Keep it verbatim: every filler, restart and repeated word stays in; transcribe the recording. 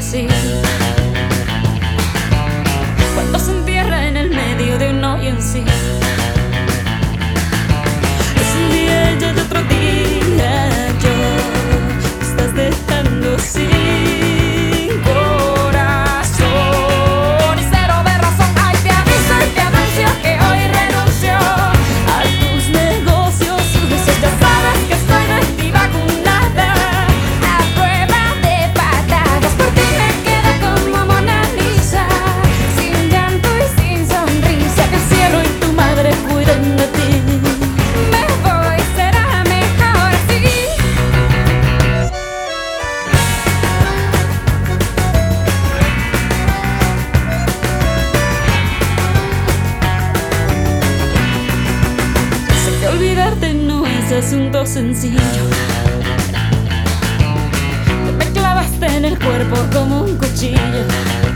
así. Cuando se entierra en el medio de un hoyo en sí. Es un día y el otro día yo me estás dejando sin corazón y cero de razón. Ay, te aviso y te anuncio que hoy renuncio a tus negocios sucios. Ya sabes que estoy de ti vacunada a prueba de patadas. Por ti me quedo como Mona Lisa, sin llanto y sin sonrisa. Que el cielo y tu madre cuiden de ti. Me voy, será mejor así. Sé que olvidarte no es asunto sencillo. Te me clavaste en el cuerpo como un cuchillo.